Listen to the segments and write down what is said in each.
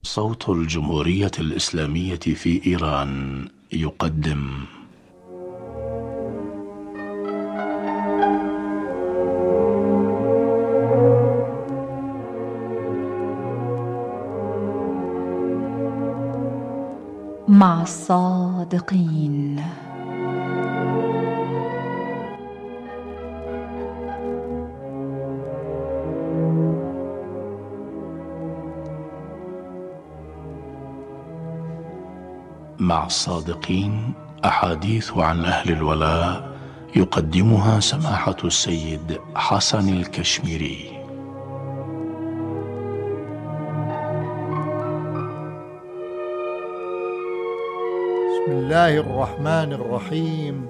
صوت الجمهورية الإسلامية في إيران يقدم مع الصادقين. مع الصادقين، أحاديث عن أهل الولاء يقدمها سماحة السيد حسن الكشميري. بسم الله الرحمن الرحيم.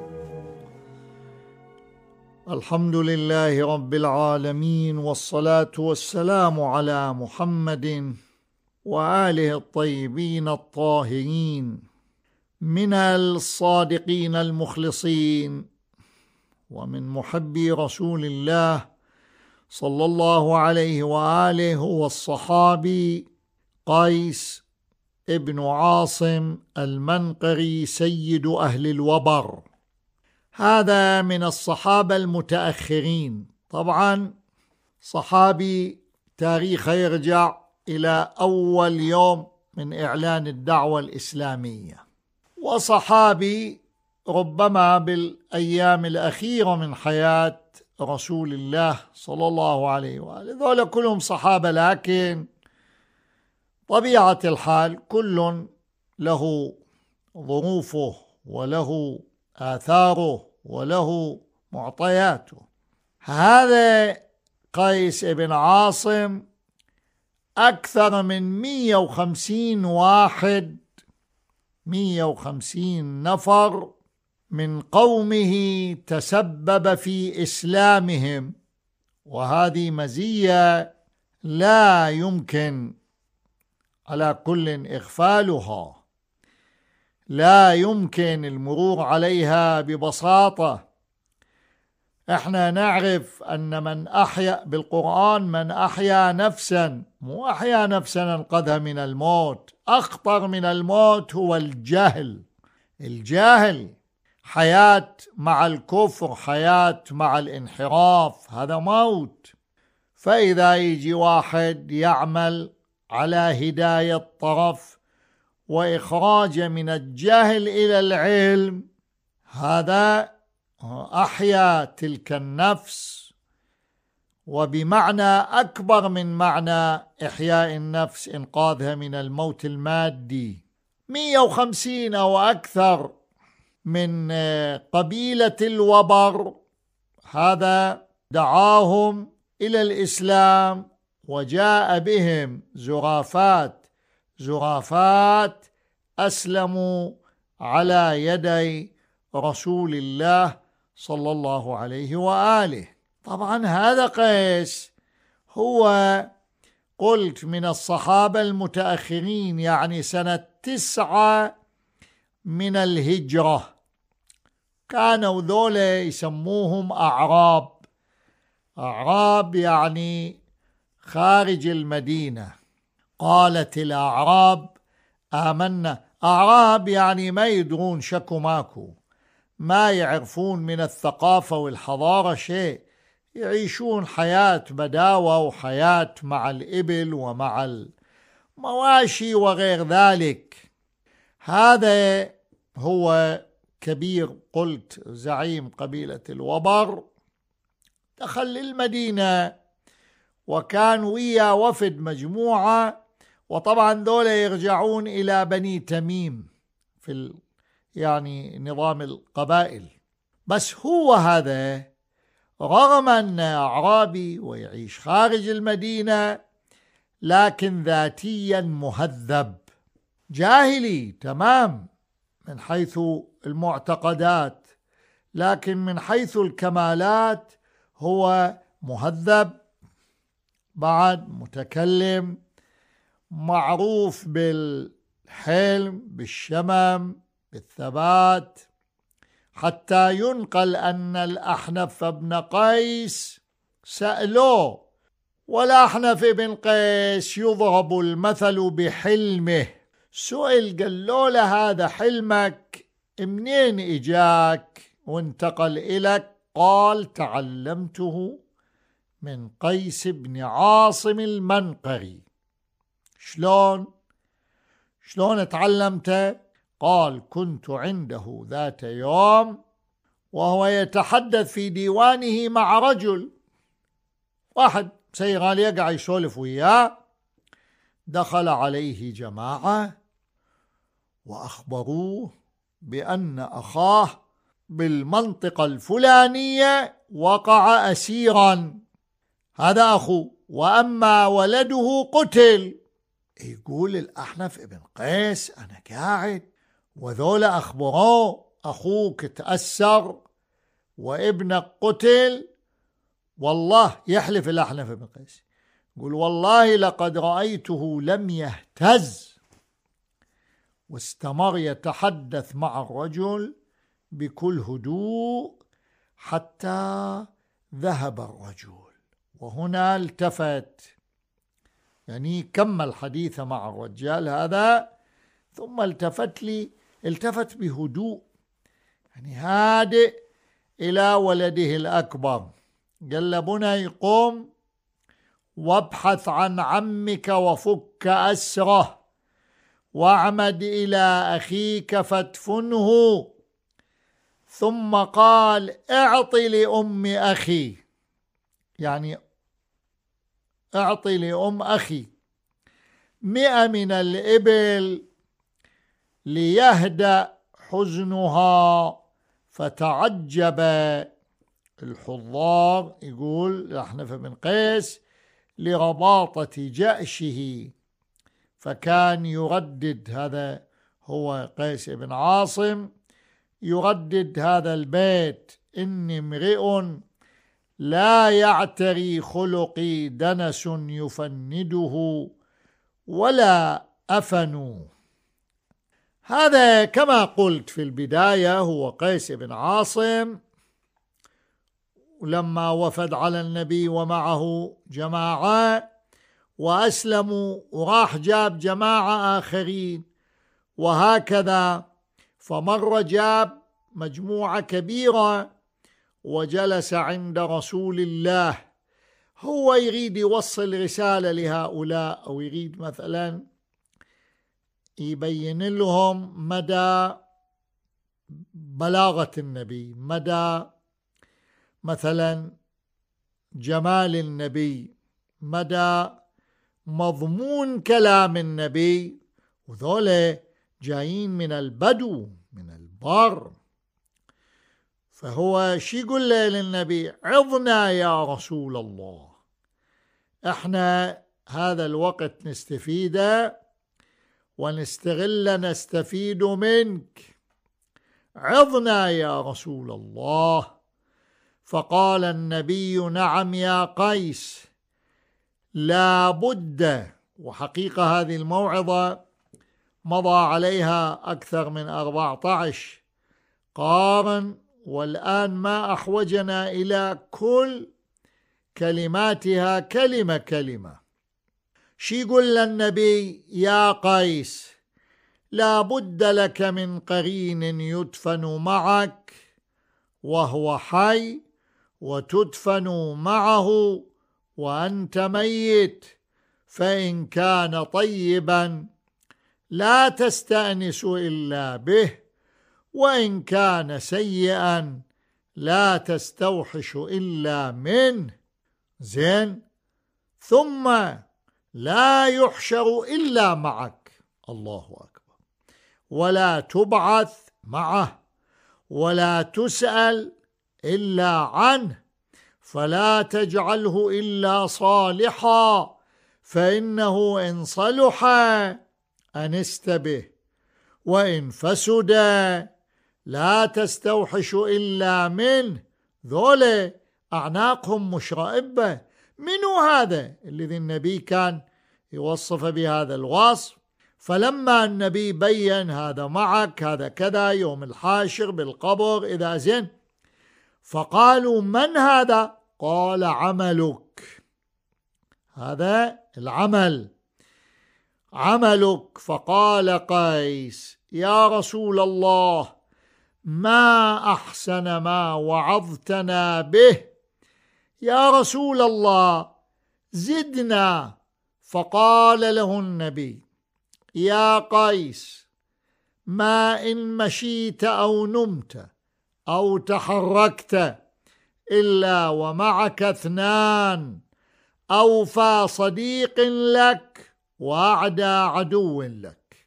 الحمد لله رب العالمين، والصلاة والسلام على محمد وآله الطيبين الطاهرين، من الصادقين المخلصين ومن محبي رسول الله صلى الله عليه وآله، والصحابي قيس ابن عاصم المنقري سيد أهل الوبر. هذا من الصحابة المتأخرين. طبعا صحابي تاريخه يرجع إلى أول يوم من إعلان الدعوة الإسلامية، وصحابي ربما بالأيام الأخيرة من حياة رسول الله صلى الله عليه وآله. ذولا كلهم صحابة، لكن طبيعة الحال كل له ظروفه وله آثاره وله معطياته. هذا قيس بن عاصم أكثر من 150 واحد، 150 نفر من قومه تسبب في إسلامهم، وهذه مزية لا يمكن على كل إغفالها، لا يمكن المرور عليها ببساطة. احنا نعرف أن من أحيا بالقرآن، من أحيا نفسا، مو أحيا نفسا أنقذها من الموت. أخطر من الموت هو الجهل. الجهل حياة مع الكفر، حياة مع الانحراف، هذا موت. فإذا يجي واحد يعمل على هداية طرف وإخراج من الجهل إلى العلم، هذا أحيا تلك النفس، وبمعنى أكبر من معنى إحياء النفس إنقاذها من الموت المادي. 150 أو أكثر من قبيلة الوبر، هذا دعاهم إلى الإسلام، وجاء بهم زرافات أسلموا على يدي رسول الله صلى الله عليه وآله. طبعا هذا قيس هو قلت من الصحابة المتأخرين، يعني سنة 9 من الهجرة. كانوا ذولا يسموهم أعراب يعني خارج المدينة. قالت الأعراب آمنا. أعراب يعني ما يدرون شكو ماكو، ما يعرفون من الثقافة والحضارة شيء، يعيشون حياة بداوة وحياة مع الإبل ومع المواشي وغير ذلك. هذا هو كبير، قلت زعيم قبيلة الوبر، دخل للمدينة وكان ويا وفد مجموعة، وطبعا دولة يرجعون إلى بني تميم في يعني نظام القبائل. بس هو هذا رغم أنه أعرابي ويعيش خارج المدينة، لكن ذاتيا مهذب، جاهلي تمام من حيث المعتقدات، لكن من حيث الكمالات هو مهذب، بعد متكلم، معروف بالحلم، بالشمم، بالثبات، حتى ينقل أن الأحنف بن قيس سألوه والأحنف بن قيس يضرب المثل بحلمه. سئل قال له هذا حلمك منين إجاك وانتقل إليك؟ قال تعلمته من قيس بن عاصم المنقري. شلون تعلمته؟ قال كنت عنده ذات يوم وهو يتحدث في ديوانه مع رجل، واحد سيغالية قاعد يسولف وياه، دخل عليه جماعة وأخبروه بأن أخاه بالمنطقة الفلانية وقع أسيرا، هذا أخوه، وأما ولده قتل. يقول الأحنف بن قيس أنا قاعد وذول أخبروه أخوك تأسر وابنك قتل، والله يحلف الأحنف بن قيس، يقول والله لقد رأيته لم يهتز، واستمر يتحدث مع الرجل بكل هدوء حتى ذهب الرجل. وهنا التفت، يعني كمل حديثه مع الرجال هذا، ثم التفت بهدوء، يعني هادئ، إلى ولده الأكبر، قال له بني قم وابحث عن عمك وفك أسره، واعمد إلى أخيك فادفنه. ثم قال اعطي لأم أخي، يعني اعطي لأم أخي 100 من الإبل ليهدأ حزنها. فتعجب الحضار، يقول الأحنف بن قيس، لرباطة جأشه، فكان يردد، هذا هو قيس بن عاصم، يردد هذا البيت: إني امرئ لا يعتري خلقي دنس يفنده ولا أفن. هذا كما قلت في البداية هو قيس بن عاصم، ولما وفد على النبي ومعه جماعة وأسلموا وراح جاب جماعة آخرين، وهكذا فمر جاب مجموعة كبيرة وجلس عند رسول الله، هو يريد يوصل رسالة لهؤلاء، أو يريد مثلا يبين لهم مدى بلاغة النبي، مدى مثلا جمال النبي، مدى مضمون كلام النبي. وذولا جايين من البدو من البر، فهو شي يقول له للنبي؟ عظنا يا رسول الله، احنا هذا الوقت نستفيده ونستغل نستفيد منك، عظنا يا رسول الله. فقال النبي نعم يا قيس، لا بد. وحقيقة هذه الموعظة مضى عليها أكثر من 14 قرن، والآن ما أحوجنا إلى كل كلماتها كلمة كلمة. شي يقول للنبي؟ يا قيس لا بد لك من قرين يدفن معك وهو حي، وتدفن معه وأنت ميت، فإن كان طيبا لا تستأنس إلا به، وإن كان سيئا لا تستوحش إلا منه. زين، ثم لا يحشر إلا معك، الله أكبر، ولا تبعث معه، ولا تسأل إلا عنه، فلا تجعله إلا صالحا، فإنه إن صلح أنست به، وإن فسد لا تستوحش إلا منه. ذولا أعناقهم مشرئبة. منو هذا الذي النبي كان يوصف بهذا الوصف؟ فلما النبي بين هذا معك، هذا كذا، يوم الحاشر بالقبر إذا زين، فقالوا من هذا؟ قال عملك. هذا العمل عملك. فقال قيس: يا رسول الله، ما أحسن ما وعظتنا به، يا رسول الله زدنا. فقال له النبي: يا قيس، ما إن مشيت أو نمت أو تحركت إلا ومعك 2 أوفى صديق لك وأعدى عدو لك.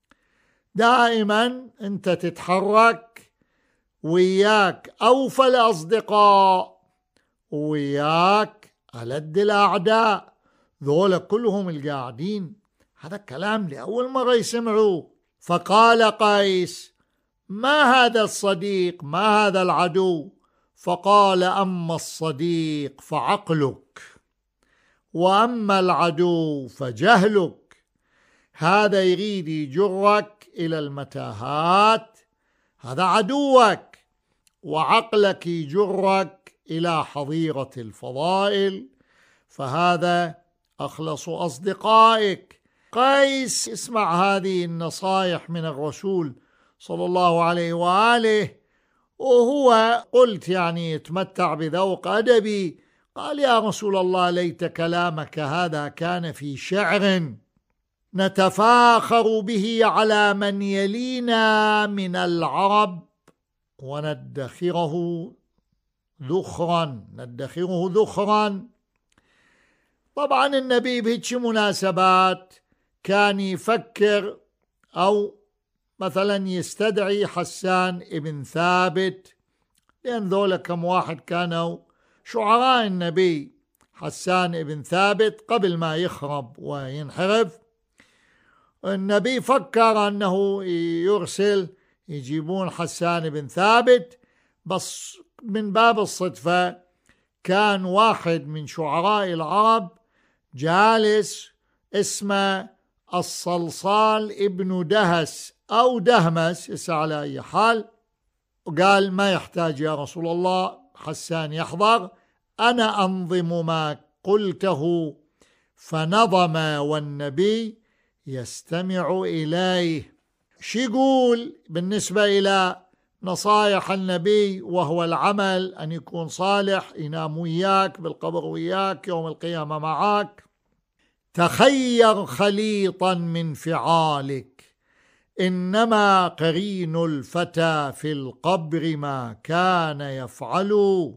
دائما أنت تتحرك وياك أوفى الأصدقاء وياك ألد الأعداء، ذولا كلهم القاعدين. هذا الكلام لأول مرة يسمعوه. فقال قيس: ما هذا الصديق، ما هذا العدو؟ فقال: أما الصديق فعقلك، وأما العدو فجهلك. هذا يريد يجرك إلى المتاهات، هذا عدوك، وعقلك يجرك إلى حظيرة الفضائل، فهذا أخلص أصدقائك. قيس اسمع هذه النصائح من الرسول صلى الله عليه وآله، وهو قلت يعني يتمتع بذوق أدبي. قال: يا رسول الله، ليت كلامك هذا كان في شعر نتفاخر به على من يلينا من العرب وندخره ذخرا. طبعا النبي بهيك مناسبات كان يفكر، أو مثلا يستدعي حسان ابن ثابت، لأن ذولا كم واحد كانوا شعراء النبي. حسان ابن ثابت قبل ما يخرب وينحرف، النبي فكر أنه يرسل يجيبون حسان بن ثابت، بس من باب الصدفة كان واحد من شعراء العرب جالس اسمه الصلصال ابن دهس أو دهمس على أي حال، وقال: ما يحتاج يا رسول الله حسان يحضر، أنا أنظم ما قلته. فنظم والنبي يستمع إليه. شو يقول بالنسبة إلى نصائح النبي؟ وهو العمل، أن يكون صالح، ينام وياك بالقبر وياك، يوم القيامة معاك. تخير خليطا من فعالك، إنما قرين الفتى في القبر ما كان يفعل.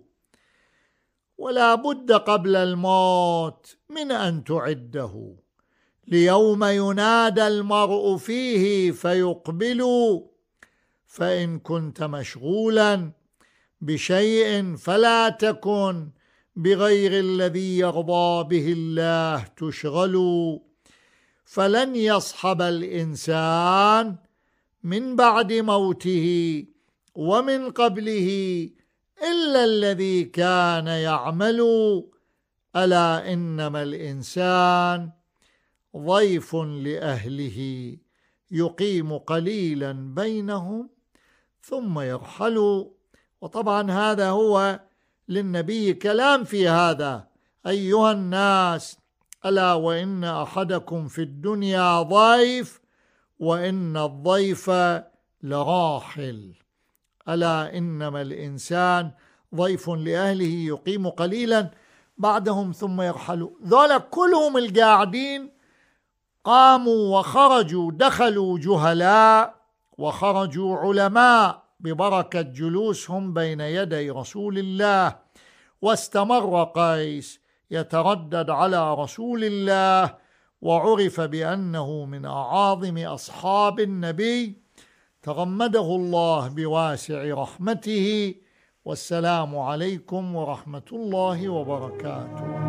ولا بد قبل الموت من أن تعده، ليوم ينادى المرء فيه فيقبل. فإن كنت مشغولا بشيء فلا تكن بغير الذي يرضى به الله تشغل. فلن يصحب الإنسان من بعد موته ومن قبله إلا الذي كان يعمل. ألا إنما الإنسان ضيف لأهله يقيم قليلا بينهم ثم يرحل. وطبعا هذا هو للنبي كلام في هذا: أيها الناس، ألا وإن أحدكم في الدنيا ضيف وإن الضيف لراحل. ألا إنما الإنسان ضيف لأهله يقيم قليلا بعدهم ثم يرحل. ذولا كلهم القاعدين قاموا وخرجوا، دخلوا جهلاء وخرجوا علماء ببركة جلوسهم بين يدي رسول الله. واستمر قيس يتردد على رسول الله، وعرف بأنه من أعاظم أصحاب النبي، تغمده الله بواسع رحمته. والسلام عليكم ورحمة الله وبركاته.